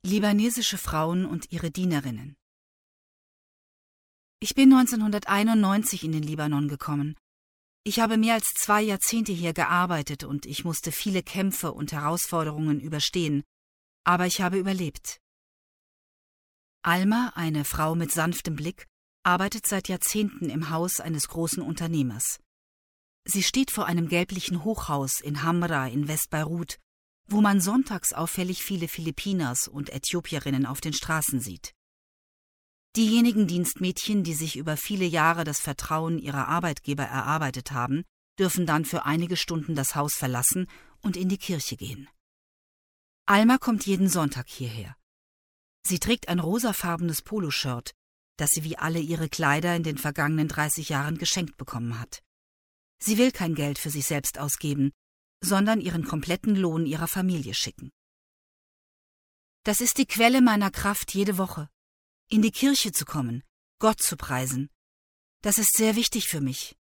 Libanesische Frauen und ihre Dienerinnen. Ich bin 1991 in den Libanon gekommen. Ich habe mehr als 2 Jahrzehnte hier gearbeitet und ich musste viele Kämpfe und Herausforderungen überstehen, aber ich habe überlebt. Alma, eine Frau mit sanftem Blick, arbeitet seit Jahrzehnten im Haus eines großen Unternehmers. Sie steht vor einem gelblichen Hochhaus in Hamra in West-Beirut, wo man sonntags auffällig viele Philippiners und Äthiopierinnen auf den Straßen sieht. Diejenigen Dienstmädchen, die sich über viele Jahre das Vertrauen ihrer Arbeitgeber erarbeitet haben, dürfen dann für einige Stunden das Haus verlassen und in die Kirche gehen. Alma kommt jeden Sonntag hierher. Sie trägt ein rosafarbenes Poloshirt, das sie wie alle ihre Kleider in den vergangenen 30 Jahren geschenkt bekommen hat. Sie will kein Geld für sich selbst ausgeben, sondern ihren kompletten Lohn ihrer Familie schicken. Das ist die Quelle meiner Kraft jede Woche, in die Kirche zu kommen, Gott zu preisen. Das ist sehr wichtig für mich.